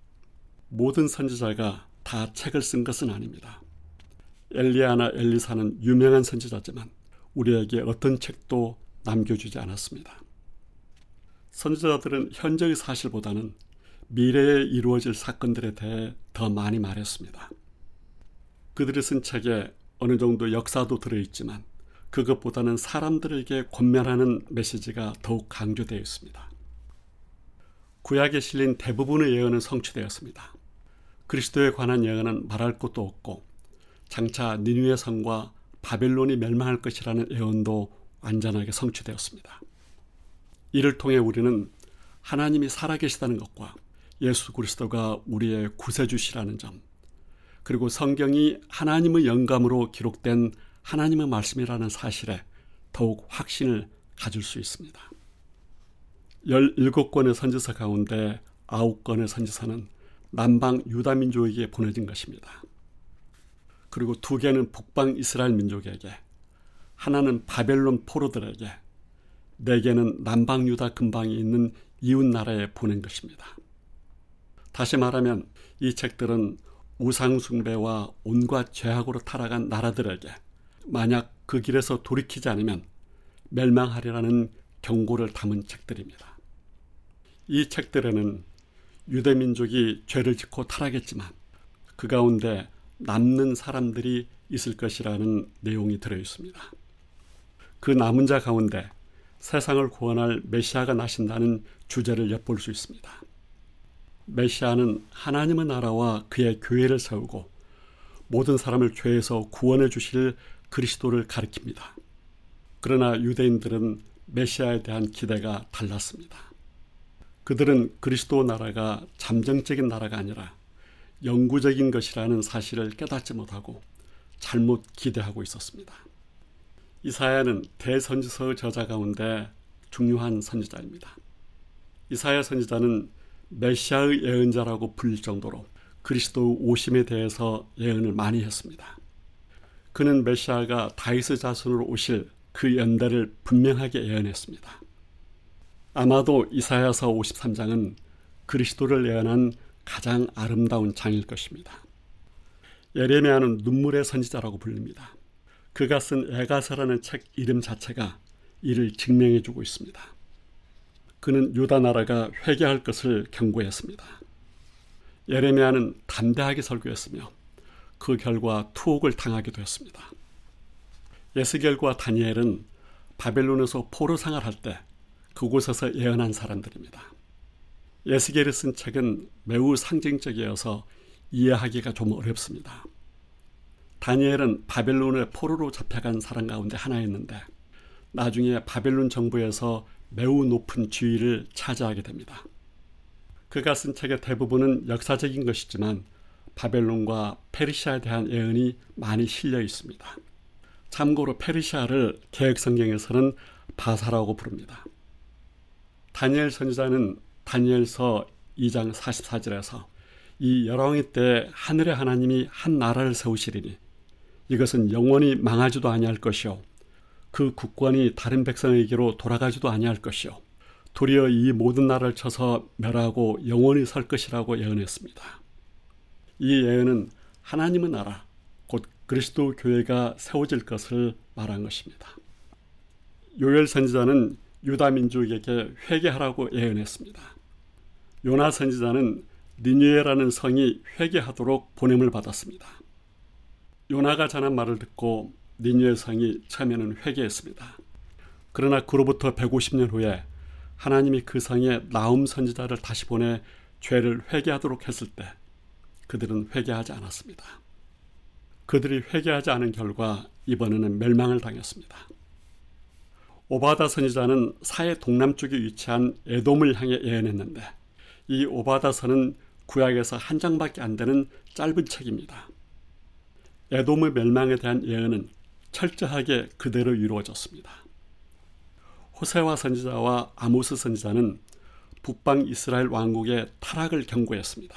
모든 선지자가 다 책을 쓴 것은 아닙니다. 엘리야나 엘리사는 유명한 선지자지만 우리에게 어떤 책도 남겨주지 않았습니다. 선지자들은 현재의 사실보다는 미래에 이루어질 사건들에 대해 더 많이 말했습니다. 그들이 쓴 책에 어느 정도 역사도 들어있지만 그것보다는 사람들에게 권면하는 메시지가 더욱 강조되어 있습니다. 구약에 실린 대부분의 예언은 성취되었습니다. 그리스도에 관한 예언은 말할 것도 없고 장차 니느웨 성과 바벨론이 멸망할 것이라는 예언도 완전하게 성취되었습니다. 이를 통해 우리는 하나님이 살아계시다는 것과 예수 그리스도가 우리의 구세주시라는 점, 그리고 성경이 하나님의 영감으로 기록된 하나님의 말씀이라는 사실에 더욱 확신을 가질 수 있습니다. 17권의 선지서 가운데 9권의 선지서는 남방 유다 민족에게 보내진 것입니다. 그리고 2개는 북방 이스라엘 민족에게, 하나는 바벨론 포로들에게, 4개는 남방 유다 근방에 있는 이웃 나라에 보낸 것입니다. 다시 말하면 이 책들은 우상 숭배와 온갖 죄악으로 타락한 나라들에게 만약 그 길에서 돌이키지 않으면 멸망하리라는 경고를 담은 책들입니다. 이 책들에는 유대 민족이 죄를 짓고 타락했지만 그 가운데 남는 사람들이 있을 것이라는 내용이 들어있습니다. 그 남은 자 가운데 세상을 구원할 메시아가 나신다는 주제를 엿볼 수 있습니다. 메시아는 하나님의 나라와 그의 교회를 세우고 모든 사람을 죄에서 구원해 주실 그리스도를 가리킵니다. 그러나 유대인들은 메시아에 대한 기대가 달랐습니다. 그들은 그리스도 나라가 잠정적인 나라가 아니라 영구적인 것이라는 사실을 깨닫지 못하고 잘못 기대하고 있었습니다. 이사야는 대선지서의 저자 가운데 중요한 선지자입니다. 이사야 선지자는 메시아의 예언자라고 불릴 정도로 그리스도의 오심에 대해서 예언을 많이 했습니다. 그는 메시아가 다윗의 자손으로 오실 그 연대를 분명하게 예언했습니다. 아마도 이사야서 53장은 그리스도를 예언한 가장 아름다운 장일 것입니다. 예레미야는 눈물의 선지자라고 불립니다. 그가 쓴 에가서라는 책 이름 자체가 이를 증명해주고 있습니다. 그는 유다 나라가 회개할 것을 경고했습니다. 예레미야는 담대하게 설교했으며 그 결과 투옥을 당하기도 했습니다. 에스겔과 다니엘은 바벨론에서 포로 생활할 때 그곳에서 예언한 사람들입니다. 에스겔이 쓴 책은 매우 상징적이어서 이해하기가 좀 어렵습니다. 다니엘은 바벨론의 포로로 잡혀간 사람 가운데 하나였는데 나중에 바벨론 정부에서 매우 높은 지위를 차지하게 됩니다. 그가 쓴 책의 대부분은 역사적인 것이지만 바벨론과 페르시아에 대한 예언이 많이 실려 있습니다. 참고로 페르시아를 개역성경에서는 바사라고 부릅니다. 다니엘 선지자는 다니엘서 2장 44절에서 이 열왕의 때 하늘의 하나님이 한 나라를 세우시리니 이것은 영원히 망하지도 아니할 것이요 그 국권이 다른 백성에게로 돌아가지도 아니할 것이요 도리어 이 모든 나라를 쳐서 멸하고 영원히 설 것이라고 예언했습니다. 이 예언은 하나님의 나라 곧 그리스도 교회가 세워질 것을 말한 것입니다. 요엘 선지자는 유다 민족에게 회개하라고 예언했습니다. 요나 선지자는 니느웨라는 성이 회개하도록 보냄을 받았습니다. 요나가 전한 말을 듣고 니느웨 성이 처음에는 회개했습니다. 그러나 그로부터 150년 후에 하나님이 그 성에 나훔 선지자를 다시 보내 죄를 회개하도록 했을 때 그들은 회개하지 않았습니다. 그들이 회개하지 않은 결과 이번에는 멸망을 당했습니다. 오바다 선지자는 사해 동남쪽에 위치한 에돔을 향해 예언했는데 이 오바다서는 구약에서 한 장밖에 안 되는 짧은 책입니다. 에돔의 멸망에 대한 예언은 철저하게 그대로 이루어졌습니다. 호세와 선지자와 아모스 선지자는 북방 이스라엘 왕국의 타락을 경고했습니다.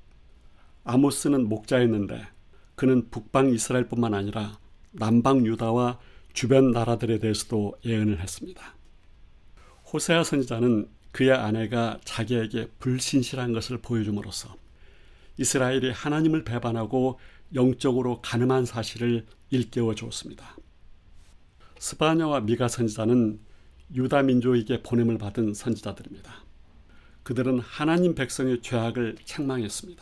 아모스는 목자였는데 그는 북방 이스라엘뿐만 아니라 남방 유다와 주변 나라들에 대해서도 예언을 했습니다. 호세아 선지자는 그의 아내가 자기에게 불신실한 것을 보여줌으로써 이스라엘이 하나님을 배반하고 영적으로 가늠한 사실을 일깨워 주었습니다. 스바냐와 미가 선지자는 유다 민족에게 보냄을 받은 선지자들입니다. 그들은 하나님 백성의 죄악을 책망했습니다.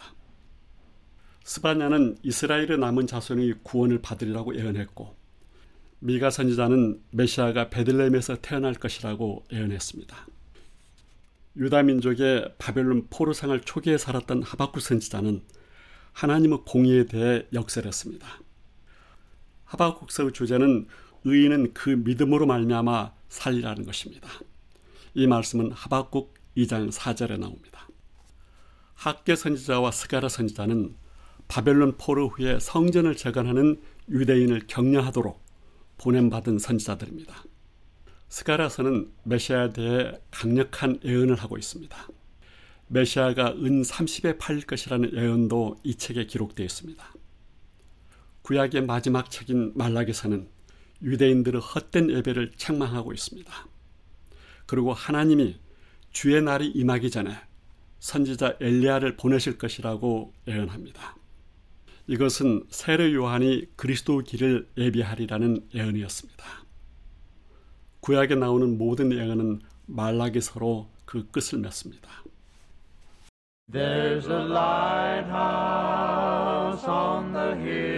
스바냐는 이스라엘의 남은 자손의 구원을 받으리라고 예언했고, 미가 선지자는 메시아가 베들레헴에서 태어날 것이라고 예언했습니다. 유다 민족의 바벨론 포로생활 초기에 살았던 하박국 선지자는 하나님의 공의에 대해 역설했습니다. 하박국서의 주제는 의인은 그 믿음으로 말미암아 살리라는 것입니다. 이 말씀은 하박국 2장 4절에 나옵니다. 학개 선지자와 스가랴 선지자는 바벨론 포로 후에 성전을 재건하는 유대인을 격려하도록 보냄받은 선지자들입니다. 스가랴서는 메시아에 대해 강력한 예언을 하고 있습니다. 메시아가 은 30에 팔릴 것이라는 예언도 이 책에 기록되어 있습니다. 구약의 마지막 책인 말라기서는 유대인들의 헛된 예배를 책망하고 있습니다. 그리고 하나님이 주의 날이 임하기 전에 선지자 엘리야를 보내실 것이라고 예언합니다. 이것은 세례 요한이 그리스도의 길을 예비하리라는 예언이었습니다. 구약에 나오는 모든 예언은 말라기서로 그 끝을 맺습니다. There's a lighthouse on the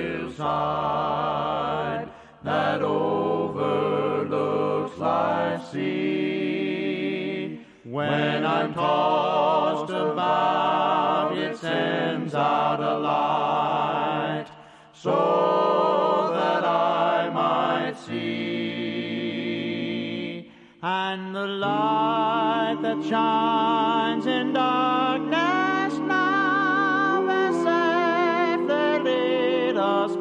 hillside that overlooks life's sea. When I'm tossed about, it sends out a light so that I might see. And the light that shines in darkness now has safely lit us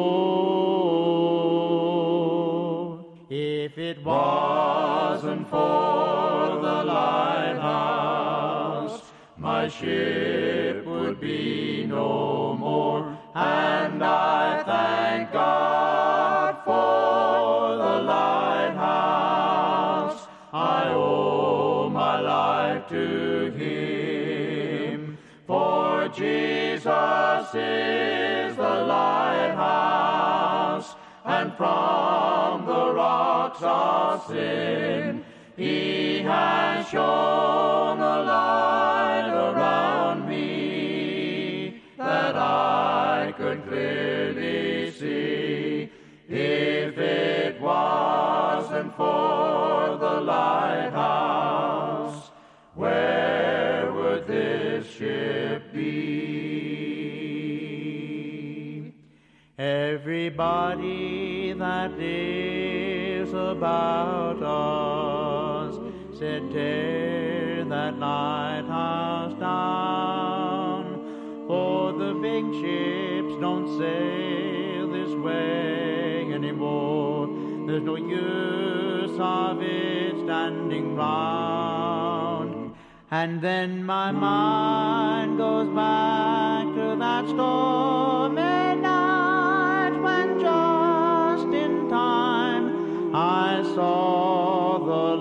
all. If it wasn't for the lighthouse, my ship would be no more. And I thank God for the lighthouse. I owe my life to Him, for Jesus is the lighthouse, and from the rocks of sin He has shone a light around me that I could clearly see. If it wasn't for the lighthouse, where would this ship be? Everybody that lives about us said, tear that lighthouse down, for the big ships don't sail this way anymore. There's no use of it standing round. And then my mind goes back to that stormy night when just in time I saw the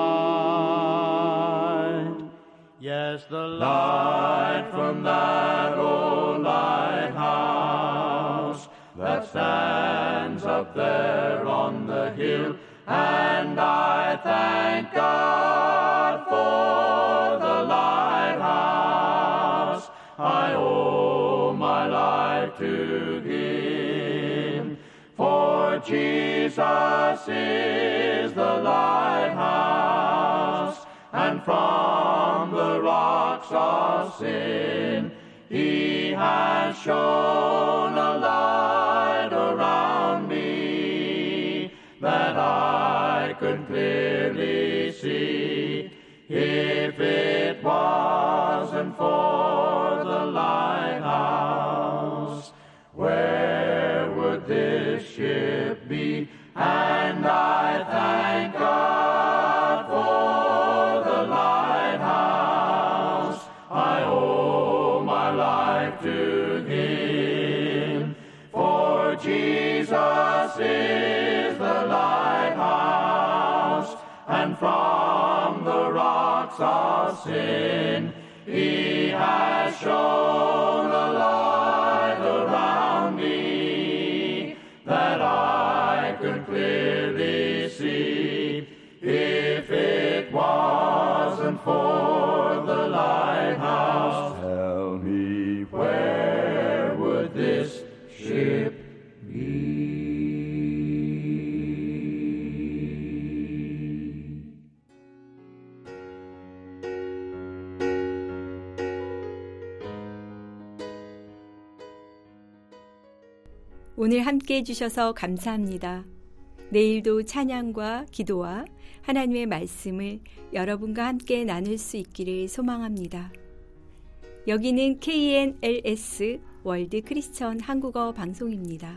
light. Yes, the light from that old lighthouse that stands up there on the hill. And I thank God for the lighthouse. I owe my life to Him, for Jesus is the lighthouse, and from the rocks of sin He has shone a light around me that I could clearly see. If it wasn't for the lighthouse, where would this ship be? And I thank God for the lighthouse. I owe my life to Him, for Jesus is the lighthouse, and from the rocks of sin He has shone a light around me that I could clearly see. If 오늘 함께 해주셔서 감사합니다. 내일도 찬양과 기도와 하나님의 말씀을 여러분과 함께 나눌 수 있기를 소망합니다. 여기는 KNLS 월드 크리스천 한국어 방송입니다.